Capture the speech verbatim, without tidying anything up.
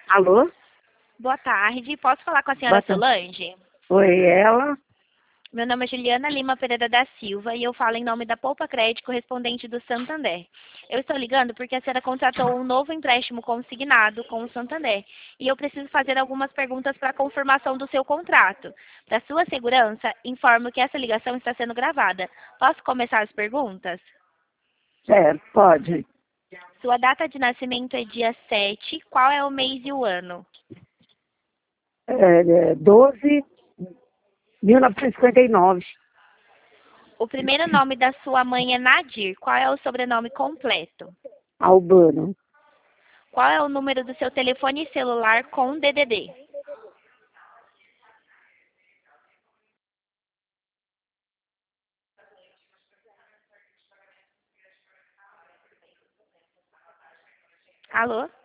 Alô? Boa tarde. Posso falar com a senhora Boa tarde. Solange? Oi, ela? Meu nome é Juliana Lima Pereira da Silva e eu falo em nome da Poupa Crédito correspondente do Santander. Eu estou ligando porque a senhora contratou um novo empréstimo consignado com o Santander e eu preciso fazer algumas perguntas para a confirmação do seu contrato. Para sua segurança, informo que essa ligação está sendo gravada. Posso começar as perguntas? Certo, pode. Sua data de nascimento é dia sete. Qual é o mês e o ano? É, é, doze, mil novecentos e cinquenta e nove. O primeiro nome da sua mãe é Nadir. Qual é o sobrenome completo? Albano. Qual é o número do seu telefone celular com D D D? Alô?